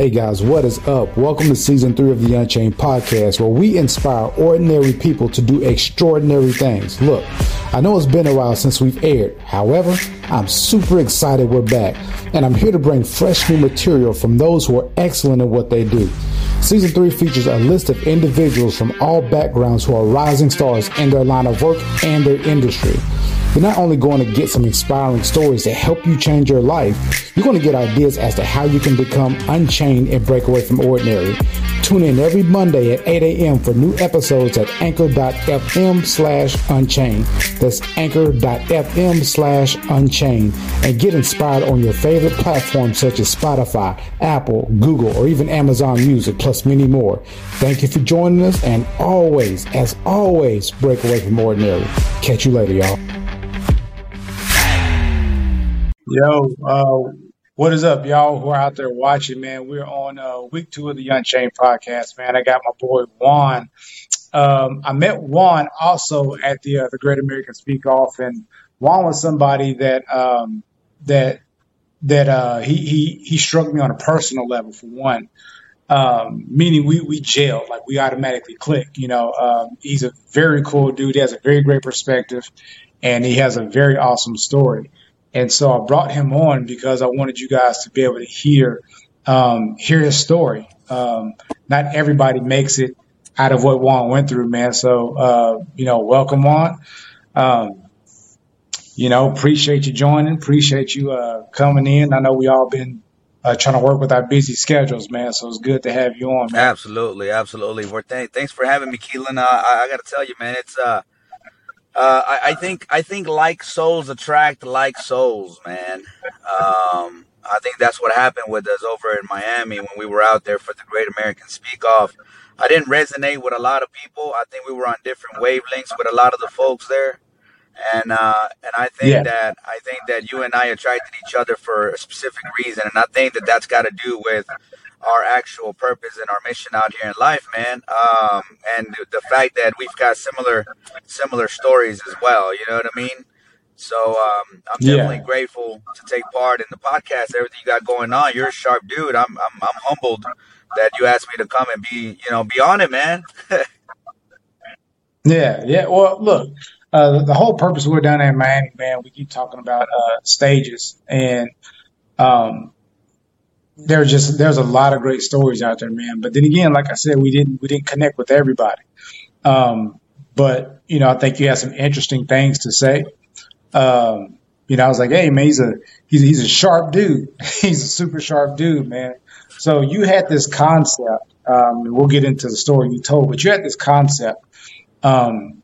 Hey guys, what is up? Welcome to season 3 of the Unchained podcast, where we inspire ordinary people to do extraordinary things. Look, I know it's been a while since we've aired. However, I'm super excited we're back, and I'm here to bring fresh new material from those who are excellent at what they do. Season 3 features a list of individuals from all backgrounds who are rising stars in their line of work and their industry. You're not only going to get some inspiring stories that help you change your life, you're going to get ideas as to how you can become unchained and break away from ordinary. Tune in every Monday at 8 a.m. for new episodes at anchor.fm/unchained. That's anchor.fm/unchained. And get inspired on your favorite platforms such as Spotify, Apple, Google, or even Amazon Music, plus many more. Thank you for joining us, and always, as always, break away from ordinary. Catch you later, y'all. Yo, what is up, y'all who are out there watching, man? We're on week 2 of the Unchained podcast, man. I got my boy Juan. I met Juan also at the Great American Speak Off, and Juan was somebody that he struck me on a personal level, for one. Meaning we gelled, like we automatically clicked. He's a very cool dude. He has a very great perspective, and he has a very awesome story. And so I brought him on because I wanted you guys to be able to hear his story. Not everybody makes it out of what Juan went through, man. So, welcome, Juan. Appreciate you joining. Appreciate you coming in. I know we all been trying to work with our busy schedules, man. So it's good to have you on, man. Absolutely. Well, thanks for having me, Keelan. I got to tell you, man, it's I think like souls attract like souls, man. I think that's what happened with us over in Miami when we were out there for the Great American Speak Off. I didn't resonate with a lot of people. I think we were on different wavelengths with a lot of the folks there, and I think that you and I attracted each other for a specific reason, and I think that that's got to do with our actual purpose and our mission out here in life, man. And the fact that we've got similar stories as well. You know what I mean? So I'm definitely grateful to take part in the podcast. Everything you got going on, you're a sharp dude. I'm humbled that you asked me to come and be on it, man. Yeah. Well, look, the whole purpose we're down there in Miami, man. We keep talking about stages, and there's a lot of great stories out there, man. But then again, like I said, we didn't connect with everybody. But I think you had some interesting things to say. I was like, hey, man, he's a sharp dude. He's a super sharp dude, man. So you had this concept, and we'll get into the story you told, but you had this concept, about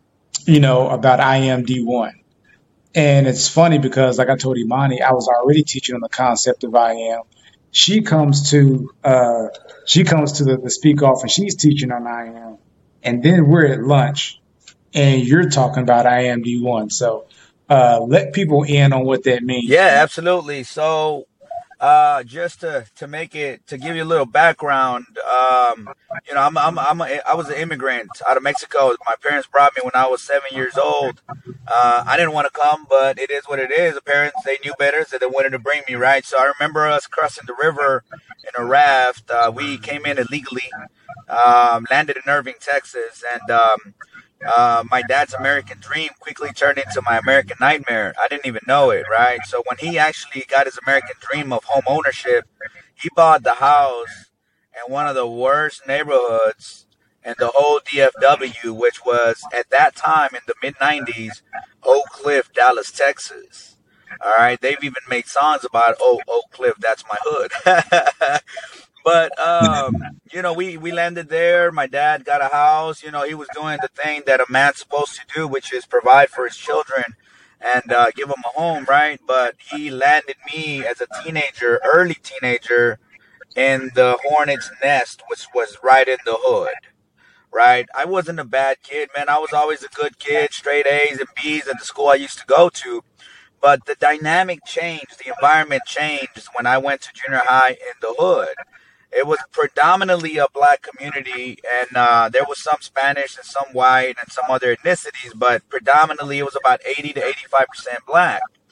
IMD1. And it's funny because, like I told Imani, I was already teaching on the concept of IM. She comes to the speak off, and she's teaching on IM, and then we're at lunch, and you're talking about IMD1. So let people in on what that means. Yeah, absolutely. So just to give you a little background, I was an immigrant out of Mexico. My parents brought me when I was 7 years old. I didn't want to come, but it is what it is. The parents, they knew better, so they wanted to bring me, right? So I remember us crossing the river in a raft. We came in illegally, landed in Irving, Texas, and my dad's American dream quickly turned into my American nightmare. I didn't even know it, right? So when he actually got his American dream of home ownership, he bought the house in one of the worst neighborhoods in the whole DFW, which was at that time in the mid-90s, Oak Cliff, Dallas, Texas. All right, they've even made songs about Oak Cliff, that's my hood. But, we landed there. My dad got a house. He was doing the thing that a man's supposed to do, which is provide for his children and give them a home, right? But he landed me as a teenager, early teenager, in the Hornet's Nest, which was right in the hood, right? I wasn't a bad kid, man. I was always a good kid, straight A's and B's at the school I used to go to. But the dynamic changed, the environment changed when I went to junior high in the hood. It was predominantly a black community, and there was some Spanish and some white and some other ethnicities, but predominantly it was about 80 to 85% black.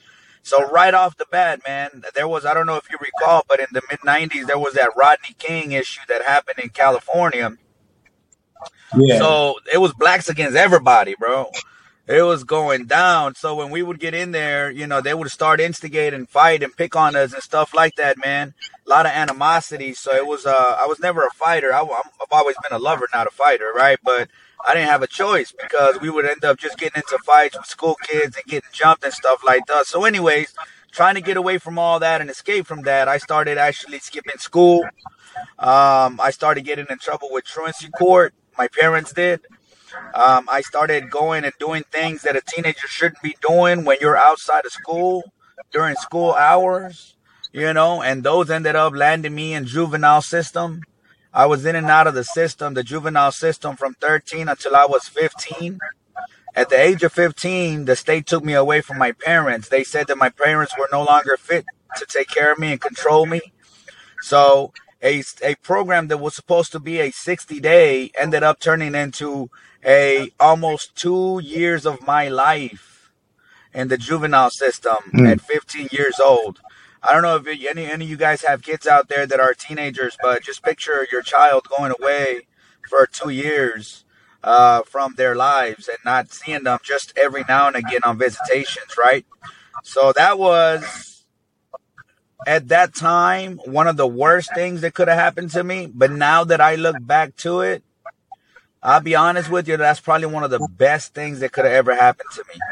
So right off the bat, man, there was, I don't know if you recall, but in the mid 90s, there was that Rodney King issue that happened in California. Yeah. So it was blacks against everybody, bro. It was going down. So when we would get in there, you know, they would start instigating, fight, and pick on us and stuff like that, man. A lot of animosity. So it was, I was never a fighter. I've always been a lover, not a fighter, right? But I didn't have a choice because we would end up just getting into fights with school kids and getting jumped and stuff like that. So anyways, trying to get away from all that and escape from that, I started actually skipping school. I started getting in trouble with truancy court. My parents did. I started going and doing things that a teenager shouldn't be doing when you're outside of school during school hours, you know, and those ended up landing me in juvenile system. I was in and out of the system, the juvenile system, from 13 until I was 15. At the age of 15, the state took me away from my parents. They said that my parents were no longer fit to take care of me and control me. So a program that was supposed to be a 60-day ended up turning into a almost 2 years of my life in the juvenile system at 15 years old. I don't know if any of you guys have kids out there that are teenagers, but just picture your child going away for 2 years from their lives and not seeing them just every now and again on visitations, right? So that was, at that time, one of the worst things that could have happened to me. But now that I look back to it, I'll be honest with you, that's probably one of the best things that could have ever happened to me.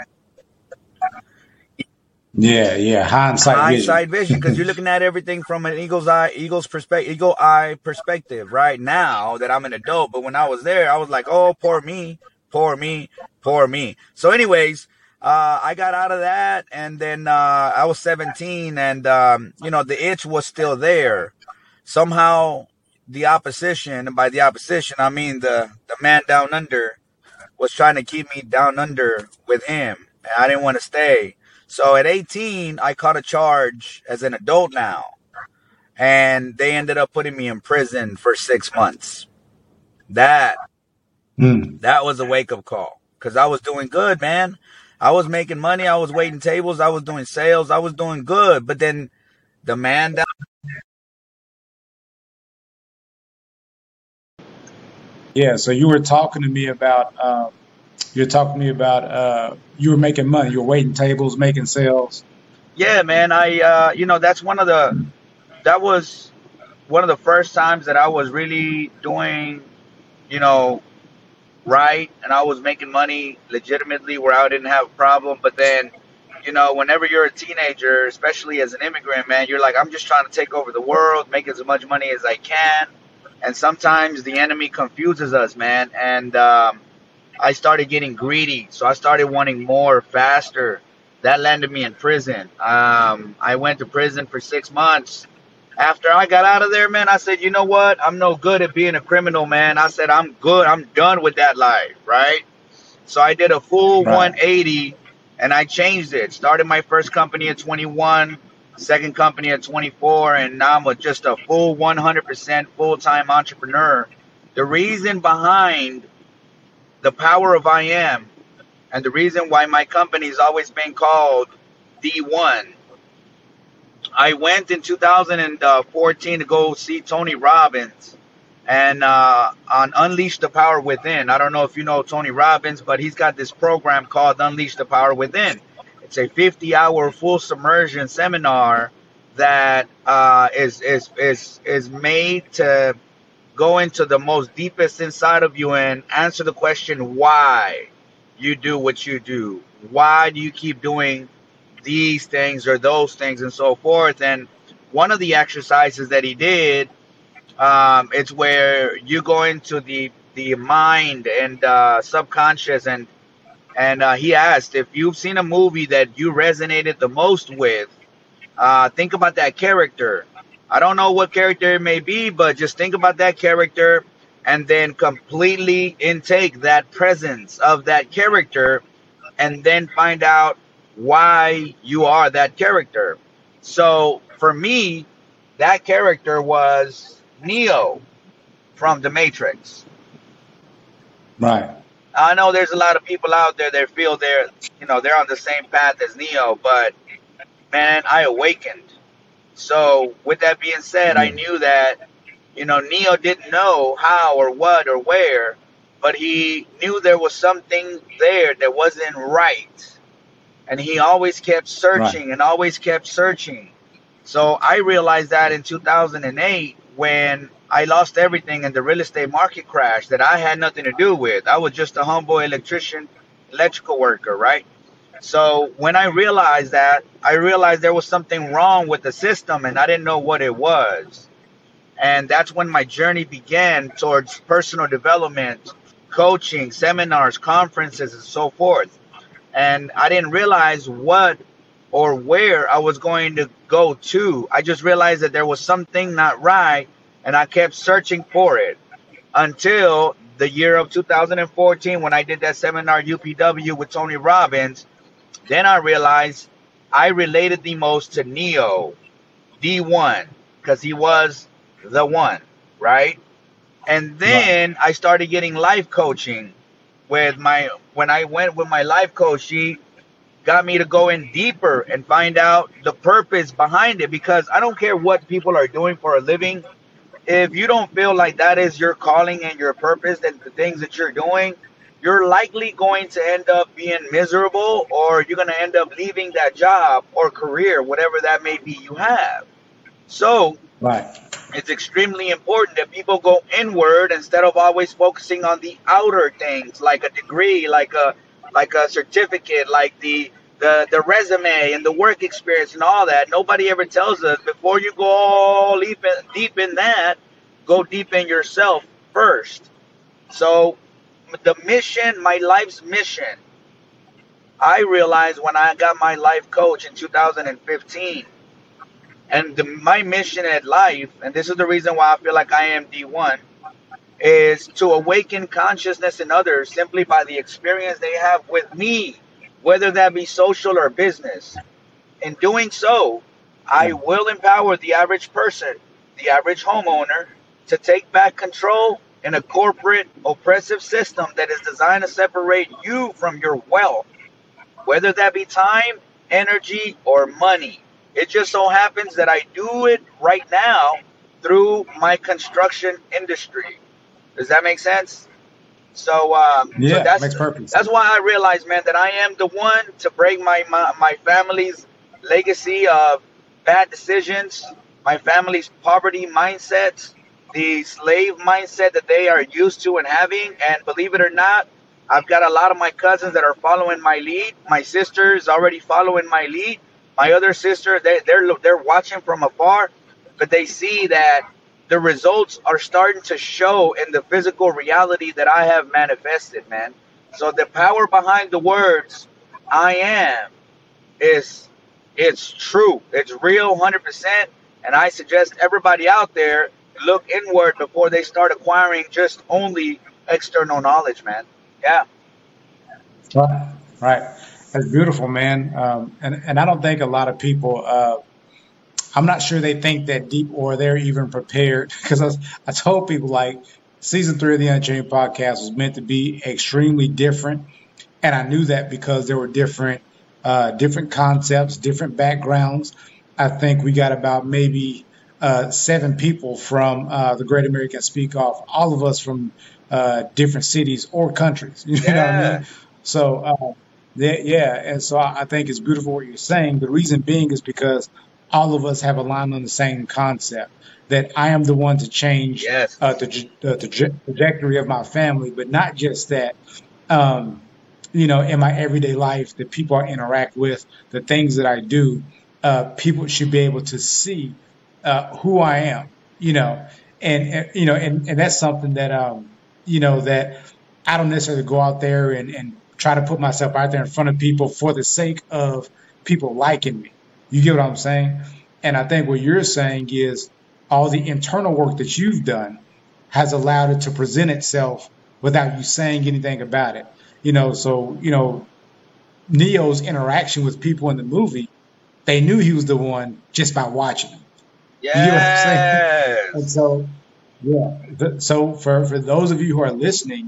Yeah. Hindsight vision, because you're looking at everything from an eagle eye perspective, right? Now that I'm an adult, but when I was there, I was like, oh, poor me. So anyways, I got out of that, and then I was 17, and you know, the itch was still there. Somehow the opposition, and by the opposition I mean the man down under, was trying to keep me down under with him, and I didn't want to stay. So at 18, I caught a charge as an adult now, and they ended up putting me in prison for 6 months. That was a wake-up call, because I was doing good, man. I was making money. I was waiting tables. I was doing sales. I was doing good. But then the man down. Yeah. So you were talking to me about you were making money. You were waiting tables, making sales. Yeah, man. You know, that was one of the first times that I was really doing, you know, right, and I was making money legitimately where I didn't have a problem. But then, you know, whenever you're a teenager, especially as an immigrant, man, you're like, I'm just trying to take over the world, make as much money as I can. And sometimes the enemy confuses us, man. And I started getting greedy, so I started wanting more faster. That landed me in prison. I went to prison for 6 months. After I got out of there, man, I said, you know what? I'm no good at being a criminal, man. I said, I'm good. I'm done with that life, right? So I did a full 180, and I changed it. Started my first company at 21, second company at 24, and now I'm just a full 100% full-time entrepreneur. The reason behind the power of I am, and the reason why my company's always been called D1, I went in 2014 to go see Tony Robbins, and on Unleash the Power Within. I don't know if you know Tony Robbins, but he's got this program called Unleash the Power Within. It's a 50-hour full submersion seminar that is made to go into the most deepest inside of you and answer the question why you do what you do. Why do you keep doing these things or those things and so forth? And one of the exercises that he did, it's where you go into the mind and subconscious, and he asked, if you've seen a movie that you resonated the most with, think about that character. I don't know what character it may be, but just think about that character and then completely intake that presence of that character, and then find out why you are that character. So for me, that character was Neo from The Matrix. Right. I know there's a lot of people out there that feel they're on the same path as Neo, but man, I awakened. So with that being said, I knew that, Neo didn't know how or what or where, but he knew there was something there that wasn't right. And he always kept Right. searching and always kept searching. So I realized that in 2008 when I lost everything in the real estate market crash that I had nothing to do with. I was just a humble electrician, electrical worker, right? So when I realized that, I realized there was something wrong with the system and I didn't know what it was. And that's when my journey began towards personal development, coaching, seminars, conferences, and so forth. And I didn't realize what or where I was going to go to. I just realized that there was something not right, and I kept searching for it until the year of 2014 when I did that seminar UPW with Tony Robbins. Then I realized I related the most to Neo, D1, because he was the one, right? And Right. then I started getting life coaching when I went with my life coach, she got me to go in deeper and find out the purpose behind it, because I don't care what people are doing for a living. If you don't feel like that is your calling and your purpose and the things that you're doing, you're likely going to end up being miserable, or you're going to end up leaving that job or career, whatever that may be you have. So Right. it's extremely important that people go inward instead of always focusing on the outer things, like a degree, like a certificate, like the resume and the work experience and all that. Nobody ever tells us before you go all deep in that, go deep in yourself first. So the mission, my life's mission, I realized when I got my life coach in 2015. And my mission at life, and this is the reason why I feel like I am D1, is to awaken consciousness in others simply by the experience they have with me, whether that be social or business. In doing so, I Yeah. will empower the average person, the average homeowner, to take back control in a corporate oppressive system that is designed to separate you from your wealth, whether that be time, energy, or money. It just so happens that I do it right now through my construction industry. Does that make sense? So Yeah. that's Makes perfect that's sense. why I realized, man, that I am the one to break my family's legacy of bad decisions, my family's poverty mindset, the slave mindset that they are used to and having. And believe it or not, I've got a lot of my cousins that are following my lead. My sister is already following my lead. My other sister, they're watching from afar, but they see that the results are starting to show in the physical reality that I have manifested, man. So the power behind the words "I am" is it's true, it's real, 100%. And I suggest everybody out there look inward before they start acquiring just only external knowledge, man. Yeah. Right. Right. That's beautiful, man. And I don't think a lot of people. I'm not sure they think that deep or they're even prepared because I told people like season 3 of the Unchained podcast was meant to be extremely different. And I knew that because there were different concepts, different backgrounds. I think we got about maybe 7 people from the Great American Speak Off, all of us from different cities or countries. You know what I Yeah. mean? So, yeah. And so I think it's beautiful what you're saying. The reason being is because all of us have aligned on the same concept that I am the one to change Yes. the trajectory of my family, but not just that. Um, in my everyday life, the people I interact with, the things that I do, people should be able to see who I am, and that's something that, that I don't necessarily go out there and try to put myself out there in front of people for the sake of people liking me. You get what I'm saying? And I think what you're saying is all the internal work that you've done has allowed it to present itself without you saying anything about it. So Neo's interaction with people in the movie, they knew he was the one just by watching him. You get what I'm saying? And Yes. so, yeah. So for those of you who are listening,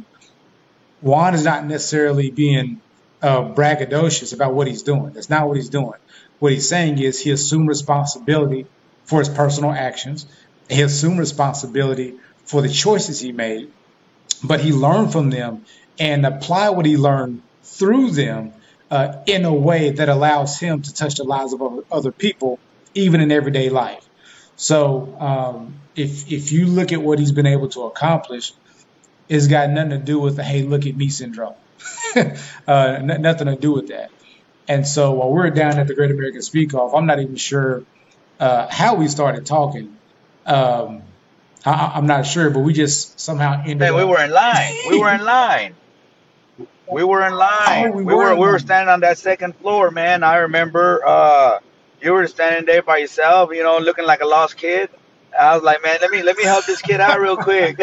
Juan is not necessarily being braggadocious about what he's doing. That's not what he's doing. what he's saying is he assumed responsibility for his personal actions. He assumed responsibility for the choices he made, but he learned from them and applied what he learned through them in a way that allows him to touch the lives of other people, even in everyday life. So if you look at what he's been able to accomplish, it's got nothing to do with the "hey, look at me" syndrome. Nothing to do with that. And so while we're down at the Great American Speak Off, I'm not even sure how we started talking. I'm not sure, but we just somehow ended Hey, we up. were in line. We were in line. We were in Oh, line. we We were were in we were line. standing on that second floor, man. I remember you were standing there by yourself, looking like a lost kid. I was like, man, let me help this kid out real quick.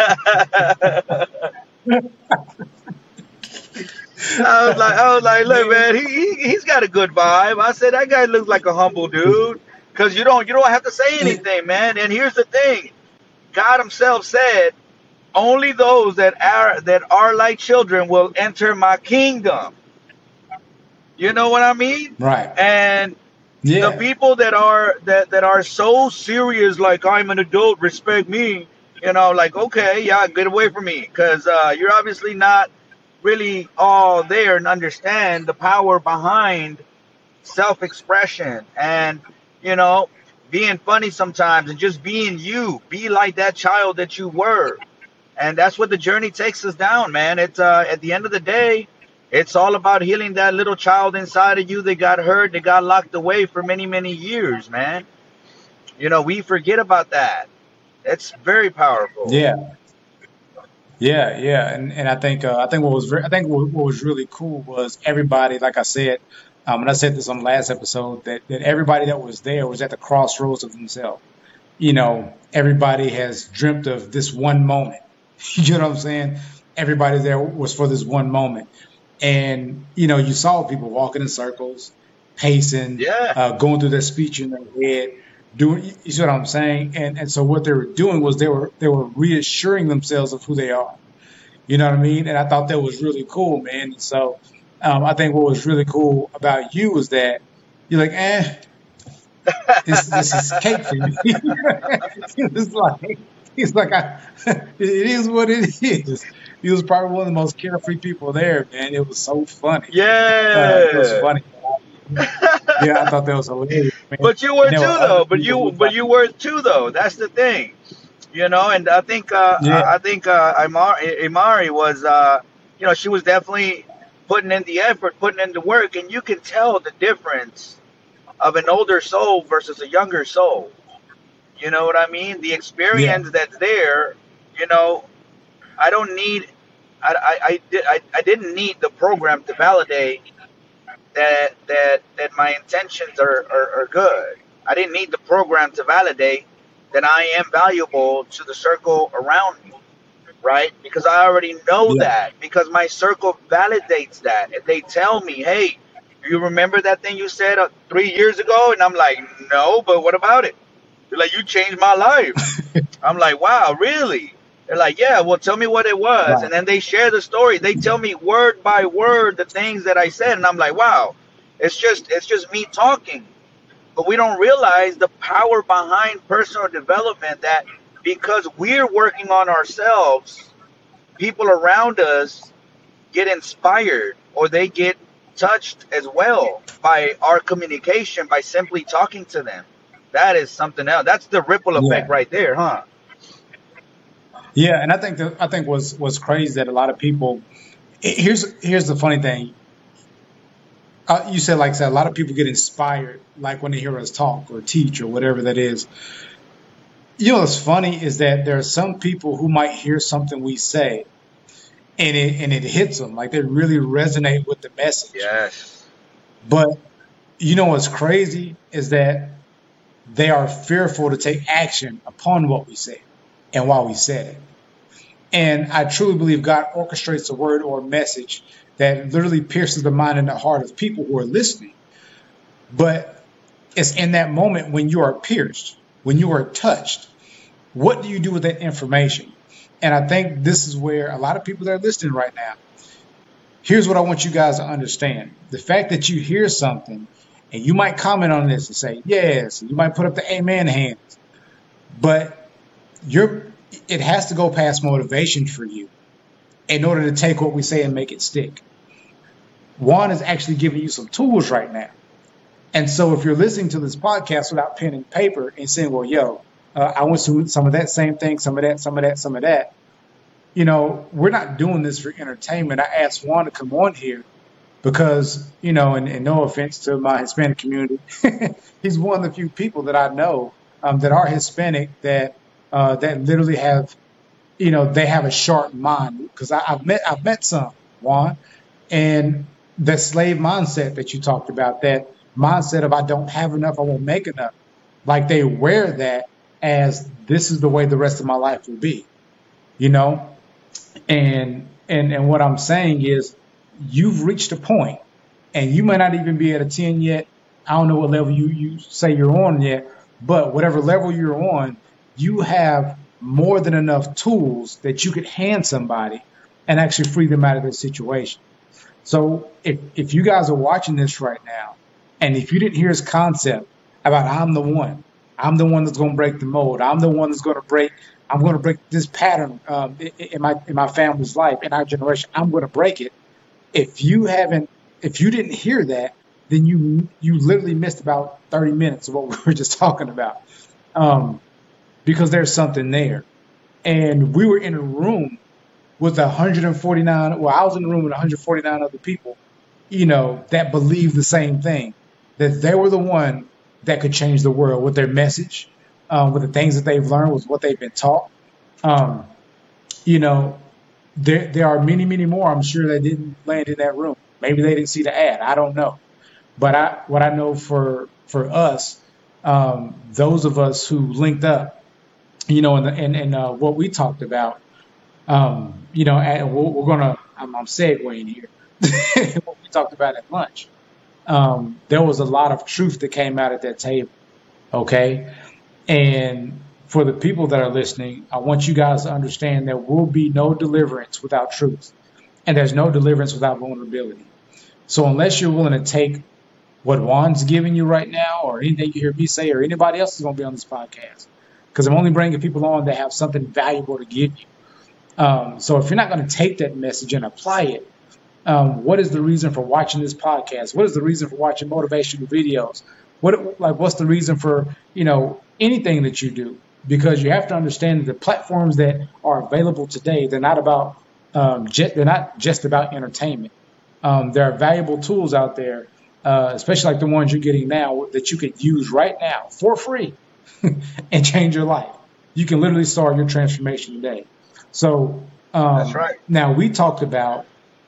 I was like, look, Man, man, he's got a good vibe. I said that guy looks like a humble dude, because you don't have to say anything, man. And here's the thing, God Himself said, only those that are like children will enter my kingdom. You know what I mean? right. And the Yeah. people that are so serious, like I'm an adult, respect me. Like, okay, yeah, get away from me, because you're obviously not really all there and understand the power behind self-expression and you know being funny sometimes and just being you. Be like that child that you were, and that's what the journey takes us down, man. It's at the end of the day, it's all about healing that little child inside of you that got hurt, that got locked away for many, many years, man. We forget about that. It's very powerful. Yeah. Yeah. And I think what was really cool was everybody, like I said, and I said this on the last episode, that everybody that was there was at the crossroads of themselves. Everybody has dreamt of this one moment. You know what I'm saying? Everybody there was for this one moment. And, you saw people walking in circles, pacing, Yeah. going through their speech in their head, doing, you see what I'm saying? And so what they were doing was they were reassuring themselves of who they are. You know what I mean? And I thought that was really cool, man. And so I think what was really cool about you was that you're like, this is cake for me. It's like it is what it is. He was probably one of the most carefree people there, man. It was so funny. It was Yeah. funny. Yeah, I thought that was hilarious, man. But you were And there too, were other though. But people you, who but you were too, though. That's the thing, And I think, yeah, Imari was, she was definitely putting in the effort, putting in the work, and you can tell the difference of an older soul versus a younger soul. You know what I mean? The yeah, experience that's there. You know, I don't need. I didn't need the program to validate that my intentions are good. I didn't need the program to validate that I am valuable to the circle around me, right? Because I already know yeah. that, because my circle validates that. If they tell me, hey, you remember that thing you said 3 years ago? And I'm like, no, but what about it? They're like, you changed my life. I'm like, wow, really? They're like, yeah, well, tell me what it was. Right. And then they share the story. They tell me word by word the things that I said. And I'm like, wow, it's just me talking. But we don't realize the power behind personal development, that because we're working on ourselves, people around us get inspired, or they get touched as well by our communication, by simply talking to them. That is something else. That's the ripple effect Yeah. right there, huh? Yeah, and I think what's crazy that a lot of people, here's the funny thing. You said, like I said, a lot of people get inspired like when they hear us talk or teach or whatever that is. What's funny is that there are some people who might hear something we say and it hits them, like they really resonate with the message. Yes. But what's crazy is that they are fearful to take action upon what we say and why we said it. And I truly believe God orchestrates a word or a message that literally pierces the mind and the heart of people who are listening. But it's in that moment when you are pierced, when you are touched, what do you do with that information? And I think this is where a lot of people that are listening right now, here's what I want you guys to understand. The fact that you hear something And you might comment on this and say, yes, you might put up the amen hands, but it has to go past motivation for you in order to take what we say and make it stick. Juan is actually giving you some tools right now. And so if you're listening to this podcast without pen and paper and saying, well, I went through some of that same thing, some of that, we're not doing this for entertainment. I asked Juan to come on here because, and no offense to my Hispanic community, he's one of the few people that I know that are Hispanic that literally have, they have a sharp mind. Because I've met some, Juan, and the slave mindset that you talked about, that mindset of I don't have enough, I won't make enough. Like they wear that as this is the way the rest of my life will be, and what I'm saying is you've reached a point, and you may not even be at a 10 yet. I don't know what level you say you're on yet, but whatever level you're on, you have more than enough tools that you could hand somebody and actually free them out of their situation. So if you guys are watching this right now, and if you didn't hear his concept about I'm the one that's going to break the mold, I'm the one that's going to break this pattern in my family's life, in our generation, I'm going to break it. If you didn't hear that, then you literally missed about 30 minutes of what we were just talking about, because there's something there. And we were in a room with 149. Well, I was in the room with 149 other people, that believed the same thing, that they were the one that could change the world with their message, with the things that they've learned, with what they've been taught. There are many, many more, I'm sure, that didn't land in that room. Maybe they didn't see the ad. I don't know. But what I know for us, those of us who linked up, and what we talked about, and we're gonna, I'm segueing here, what we talked about at lunch. There was a lot of truth that came out at that table. Okay. And for the people that are listening, I want you guys to understand there will be no deliverance without truth. And there's no deliverance without vulnerability. So unless you're willing to take what Juan's giving you right now, or anything you hear me say, or anybody else is going to be on this podcast, because I'm only bringing people on that have something valuable to give you. So if you're not going to take that message and apply it, what is the reason for watching this podcast? What is the reason for watching motivational videos? What's the reason for, anything that you do? Because you have to understand that the platforms that are available today, they're not about, they're not just about entertainment. There are valuable tools out there, especially like the ones you're getting now, that you could use right now for free and change your life. You can literally start your transformation today. So that's right. Now we talked about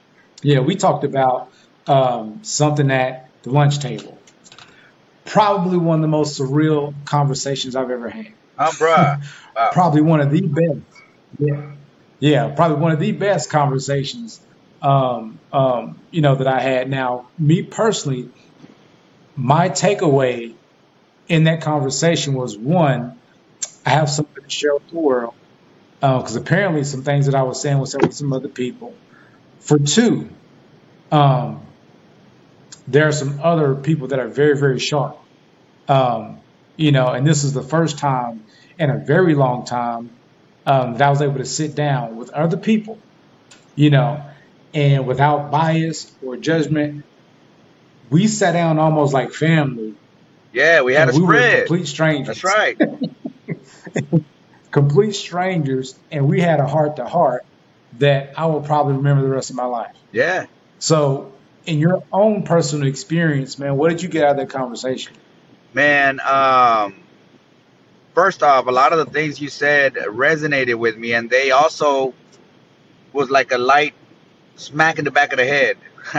something at the lunch table. Probably one of the most surreal conversations I've ever had. Bruh. Wow. Probably one of the best. Yeah, probably one of the best conversations, that I had. Now, me personally, my takeaway in that conversation was, one, I have something to share with the world, because apparently some things that I was saying was said with some other people. For two, there are some other people that are very, very sharp, and this is the first time in a very long time that I was able to sit down with other people, and without bias or judgment. We sat down almost like family. Yeah, we had a spread. We were complete strangers. That's right. Complete strangers, and we had a heart-to-heart that I will probably remember the rest of my life. Yeah. So, in your own personal experience, man, what did you get out of that conversation? Man, first off, a lot of the things you said resonated with me, and they also was like a light smack in the back of the head.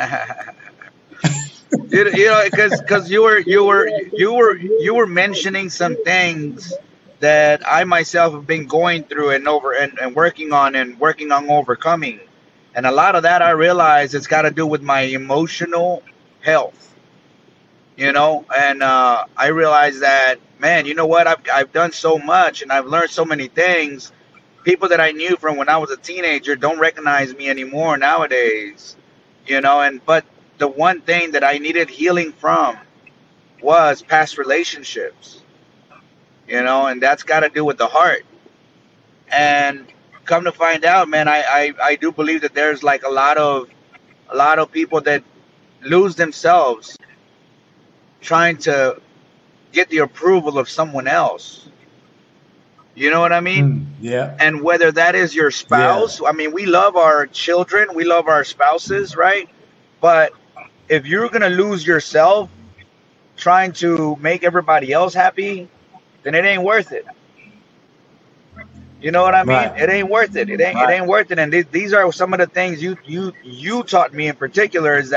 Because you were mentioning some things that I myself have been going through and working on overcoming. And a lot of that I realize it's got to do with my emotional health, and I realized that, man, you know what? I've done so much and I've learned so many things. People that I knew from when I was a teenager don't recognize me anymore nowadays, but the one thing that I needed healing from was past relationships, and that's got to do with the heart. And come to find out, man, I do believe that there's like a lot of people that lose themselves trying to get the approval of someone else. You know what I mean? Yeah. And whether that is your Yeah. spouse, I mean, we love our children, we love our spouses, right? But if you're going to lose yourself trying to make everybody else happy, then it ain't worth it. You know what I mean? Right. It ain't worth it. It Right. ain't worth it. And these are some of the things you taught me in particular, is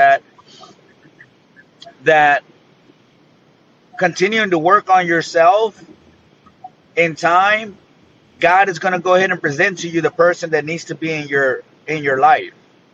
that continuing to work on yourself in time, God is going to go ahead and present to you the person that needs to be in your life.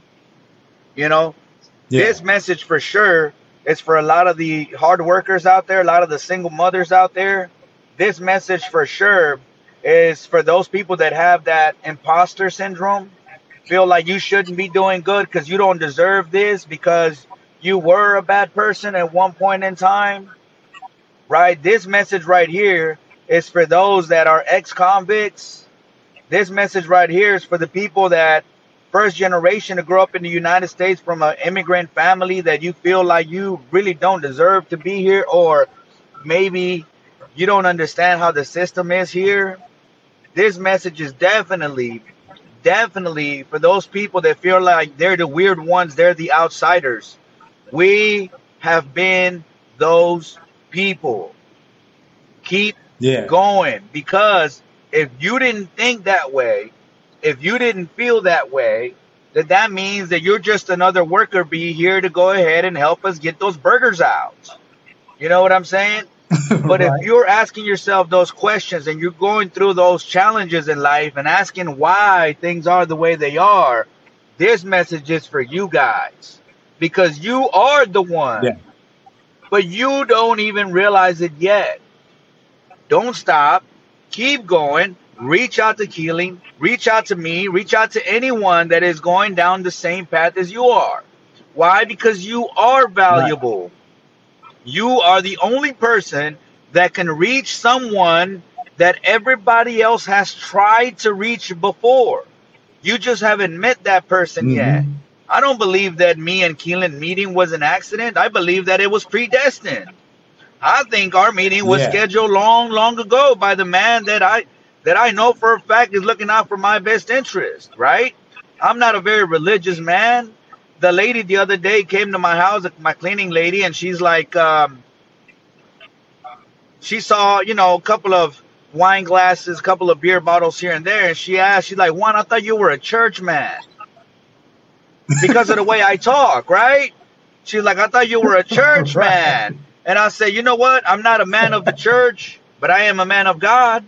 You know, Yeah. this message for sure is for a lot of the hard workers out there, a lot of the single mothers out there. This message for sure is for those people that have that imposter syndrome, feel like you shouldn't be doing good because you don't deserve this because you were a bad person at one point in time, right? This message right here is for those that are ex-convicts. This message right here is for the people that first generation to grow up in the United States from an immigrant family that you feel like you really don't deserve to be here, or maybe you don't understand how the system is here. This message is definitely for those people that feel like they're the weird ones, they're the outsiders. We have been those people. Keep Yeah. going, because if you didn't think that way, if you didn't feel that way, then that means that you're just another worker bee here to go ahead and help us get those burgers out. You know what I'm saying? But if Right. you're asking yourself those questions and you're going through those challenges in life and asking why things are the way they are, this message is for you guys, because you are the one, Yeah. but you don't even realize it yet. Don't stop. Keep going. Reach out to Keeling. Reach out to me. Reach out to anyone that is going down the same path as you are. Why? Because you are Right. valuable. You are the only person that can reach someone that everybody else has tried to reach before. You just haven't met that person yet. Mm-hmm. I don't believe that me and Keelan meeting was an accident. I believe that it was predestined. I think our meeting was Yeah. scheduled long ago by the man that I know for a fact is looking out for my best interest, right? I'm not a very religious man. The lady the other day came to my house, my cleaning lady, and she's like, she saw, a couple of wine glasses, a couple of beer bottles here and there, and she's like, Juan, I thought you were a church man because of the way I talk, right? She's like, I thought you were a church Right. man. And I say, you know what? I'm not a man of the church, but I am a man of God.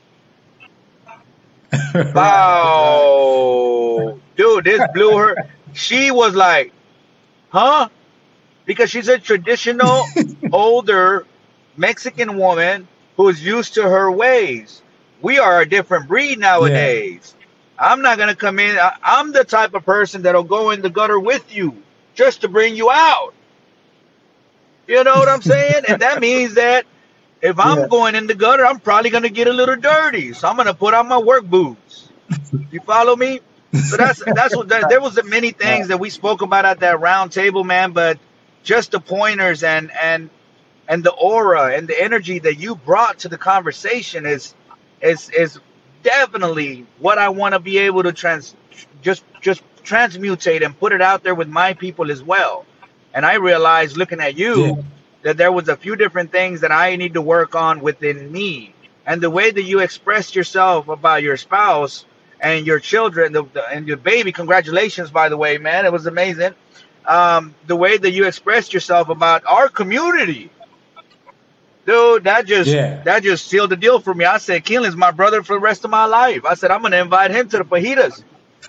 Right. Wow. Dude, this blew her. She was like, huh? Because she's a traditional, older Mexican woman who's used to her ways. We are a different breed Yeah. nowadays. I'm not going to come in. I'm the type of person that'll go in the gutter with you just to bring you out. You know what I'm saying? And that means that if I'm Yeah. going in the gutter, I'm probably going to get a little dirty. So I'm going to put on my work boots. You follow me? So that's what there was many Right. things that we spoke about at that round table, man. But just the pointers and the aura and the energy that you brought to the conversation is definitely what I want to be able to just transmutate and put it out there with my people as well. And I realized looking at Yeah. you that there was a few different things that I need to work on within me. And the way that you expressed yourself about your spouse and your children and your baby, congratulations, by the way, man, it was amazing. The way that you expressed yourself about our community, dude, that Yeah. just sealed the deal for me. I said, Keelan's my brother for the rest of my life. I said, I'm gonna invite him to the fajitas.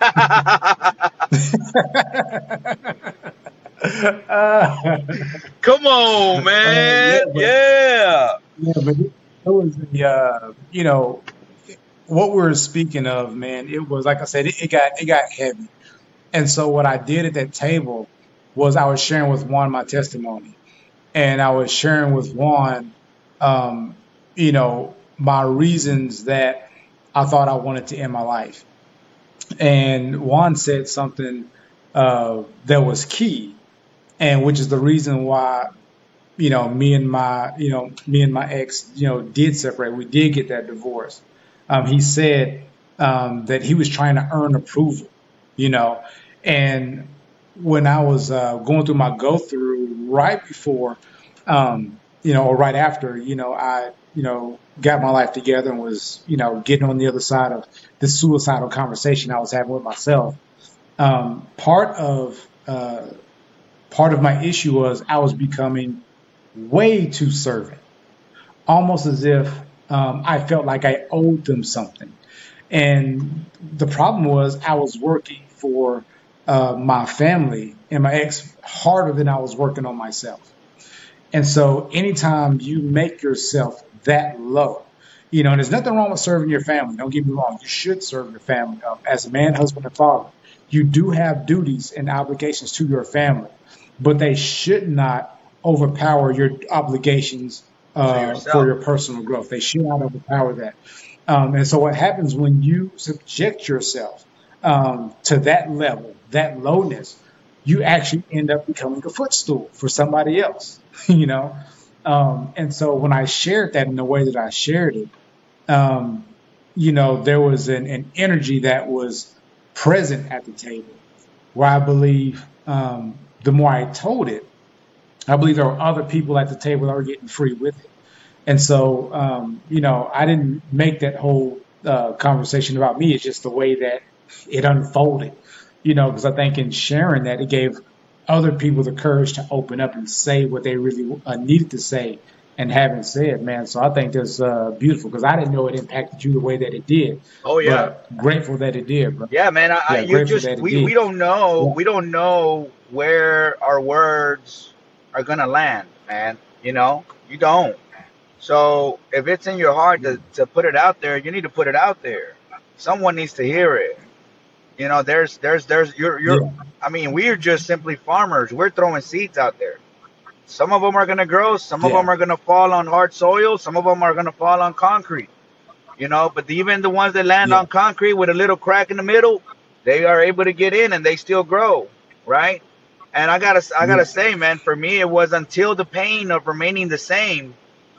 Come on, Yeah, man. but Yeah. but it was what we were speaking of, man. It was like I said, it got heavy, and so what I did at that table was I was sharing with Juan my testimony, and I was sharing with Juan, um, my reasons that I thought I wanted to end my life. And Juan said something that was key, and which is the reason why me and my ex, did separate. We did get that divorce. He said that he was trying to earn approval, you know, and when I was going through my go through right before, or right after, I, got my life together and was, getting on the other side of this suicidal conversation I was having with myself. Um, part of uh, part of my issue was I was becoming way too servant, almost as if I felt like I owed them something. And the problem was I was working for my family and my ex harder than I was working on myself. And so anytime you make yourself that low, and there's nothing wrong with serving your family. Don't get me wrong. You should serve your family as a man, husband, and father. You do have duties and obligations to your family, but they should not overpower your obligations to for yourself. your personal growth. They should not overpower that. And so what happens when you subject yourself to that level, that lowness, you actually end up becoming a footstool for somebody else, you know? And so when I shared that in the way that I shared it, um, there was an energy that was present at the table where I believe the more I told it, I believe there were other people at the table that were getting free with it. And so, I didn't make that whole conversation about me. It's just the way that it unfolded, because I think in sharing that, it gave other people the courage to open up and say what they really needed to say and haven't said, man. So I think that's beautiful because I didn't know it impacted you the way that it did, Oh yeah. but grateful that it did, bro. Yeah, man. Yeah, You grateful just that it we did. don't know Yeah, where our words are gonna land, man. You don't. So if it's in your heart to put it out there, you need to put it out there. Someone needs to hear it. There's you're yeah, I mean, we're just simply farmers. We're throwing seeds out there. Some of them are gonna grow, some of yeah, them are gonna fall on hard soil, some of them are gonna fall on concrete. But even the ones that land yeah, on concrete with a little crack in the middle, they are able to get in and they still grow, right? And I gotta yeah, say, man, for me, it was until the pain of remaining the same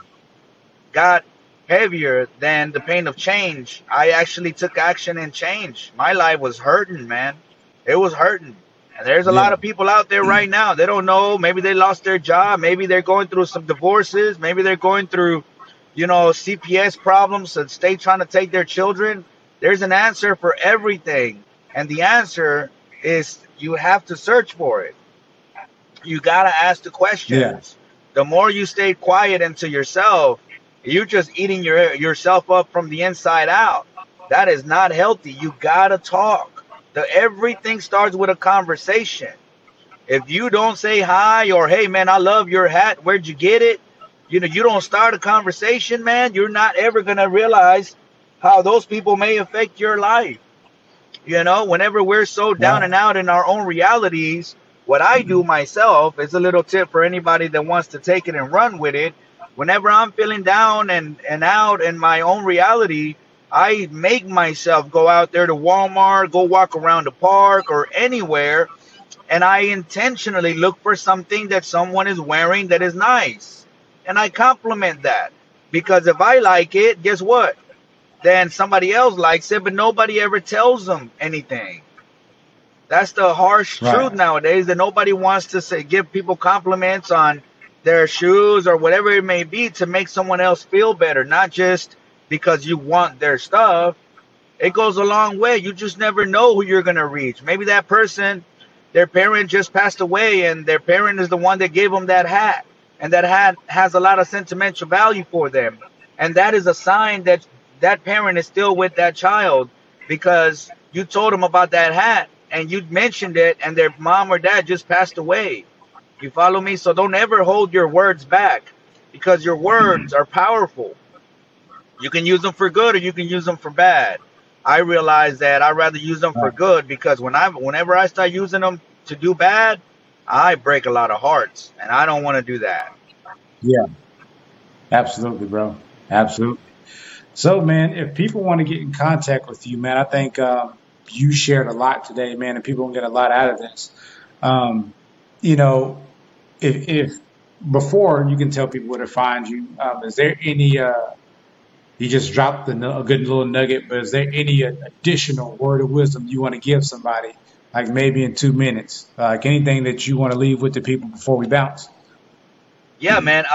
got heavier than the pain of change. I actually took action and change. My life was hurting, man. It was hurting. And there's a lot yeah, of people out there right now. They don't know. Maybe they lost their job. Maybe they're going through some divorces. Maybe they're going through, CPS problems. The state trying to take their children. There's an answer for everything. And the answer is you have to search for it. You got to ask the yeah, questions. The more you stay quiet into yourself, you're just eating yourself up from the inside out. That is not healthy. You got to talk. Everything starts with a conversation. If you don't say hi or hey man, I love your hat, where'd you get it? You don't start a conversation, man, you're not ever going to realize how those people may affect your life. Whenever we're so down right, and out in our own realities, what I do myself is a little tip for anybody that wants to take it and run with it. Whenever I'm feeling down and out in my own reality, I make myself go out there to Walmart, go walk around the park or anywhere, and I intentionally look for something that someone is wearing that is nice. And I compliment that. Because if I like it, guess what? Then somebody else likes it, but nobody ever tells them anything. That's the harsh truth right. nowadays that nobody wants to give people compliments on their shoes or whatever it may be to make someone else feel better, not just because you want their stuff. It goes a long way. You just never know who you're going to reach. Maybe that person, their parent just passed away and their parent is the one that gave them that hat. And that hat has a lot of sentimental value for them. And that is a sign that that parent is still with that child because you told them about that hat and you mentioned it and their mom or dad just passed away. You follow me? So don't ever hold your words back because your words are powerful. You can use them for good or you can use them for bad. I realize that I'd rather use them for Right. good because whenever I start using them to do bad, I break a lot of hearts and I don't want to do that. Yeah, absolutely, bro. Absolutely. So, man, if people want to get in contact with you, man, I think you shared a lot today, man, and people will get a lot out of this. Um, you know, if before you can tell people where to find you, is there any? You just dropped a good little nugget, but is there any additional word of wisdom you want to give somebody, like maybe in 2 minutes, like anything that you want to leave with the people before we bounce? Yeah, man.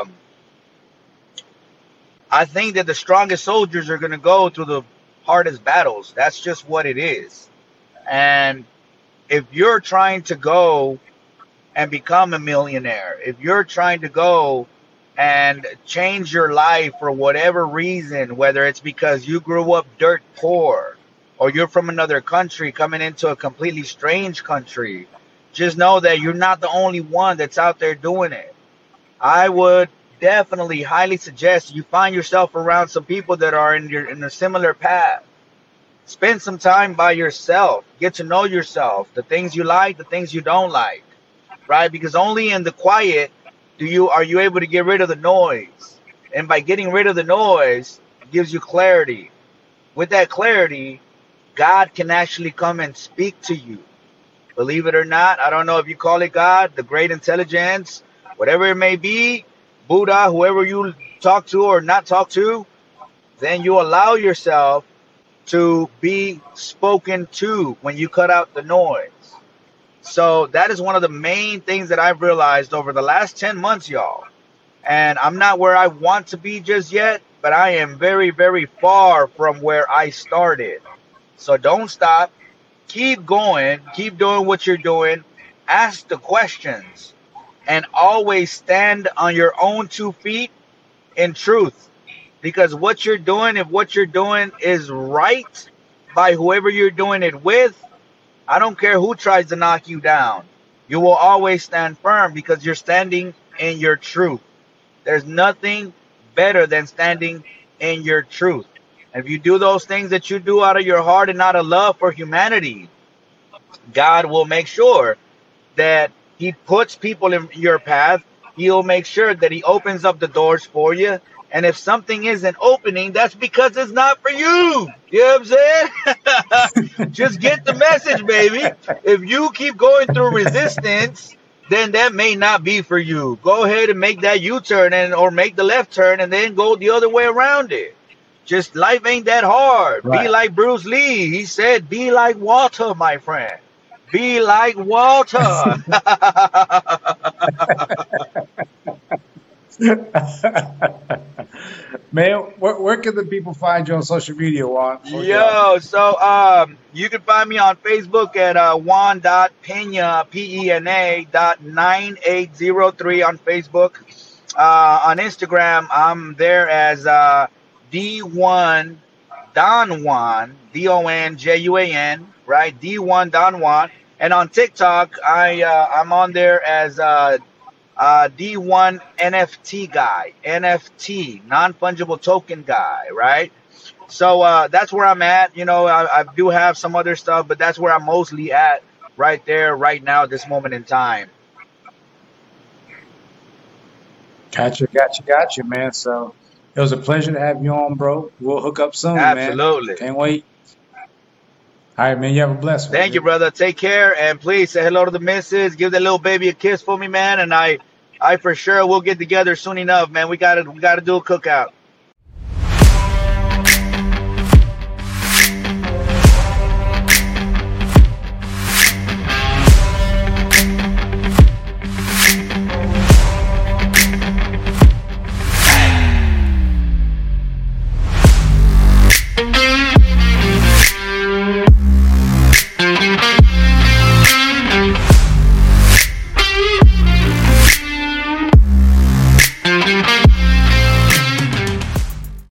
I think that the strongest soldiers are going to go through the hardest battles. That's just what it is. And if you're trying to go and become a millionaire, if you're trying to go and change your life for whatever reason, whether it's because you grew up dirt poor or you're from another country coming into a completely strange country, just know that you're not the only one that's out there doing it. I would definitely highly suggest you find yourself around some people that are in a similar path. Spend some time by yourself. Get to know yourself, the things you like, the things you don't like, right? Because only in the quiet are you able to get rid of the noise. And by getting rid of the noise, it gives you clarity. With that clarity, God can actually come and speak to you. Believe it or not, I don't know if you call it God, the great intelligence, whatever it may be, Buddha, whoever you talk to or not talk to, then you allow yourself to be spoken to when you cut out the noise. So that is one of the main things that I've realized over the last 10 months, y'all. And I'm not where I want to be just yet, but I am very, very far from where I started. So don't stop. Keep going. Keep doing what you're doing. Ask the questions. And always stand on your own 2 feet in truth. Because what you're doing, if what you're doing is right by whoever you're doing it with, I don't care who tries to knock you down. You will always stand firm because you're standing in your truth. There's nothing better than standing in your truth. And if you do those things that you do out of your heart and out of love for humanity, God will make sure that He puts people in your path. He'll make sure that He opens up the doors for you. And if something isn't opening, that's because it's not for you. You know what I'm saying? Just get the message, baby. If you keep going through resistance, then that may not be for you. Go ahead and make that U-turn or make the left turn and then go the other way around it. Just life ain't that hard. Right. Be like Bruce Lee. He said, be like water, my friend. Be like water. Man, where can the people find you on social media, Juan? Yo, so you can find me on Facebook at Juan.Pena, PENA.9803 on Facebook. On Instagram, I'm there as D1 Don Juan, DONJUAN, right? D1 Don Juan. And on TikTok, I'm on there as D1 NFT guy, NFT, non-fungible token guy, right? So that's where I'm at. You know, I do have some other stuff, but that's where I'm mostly at right there, right now, at this moment in time. Gotcha, man. So it was a pleasure to have you on, bro. We'll hook up soon, Absolutely. Man. Can't wait. All right, man. You have a blessed one. Thank you, brother. Take care, and please say hello to the missus. Give that little baby a kiss for me, man. And I for sure will get together soon enough, man. We gotta do a cookout.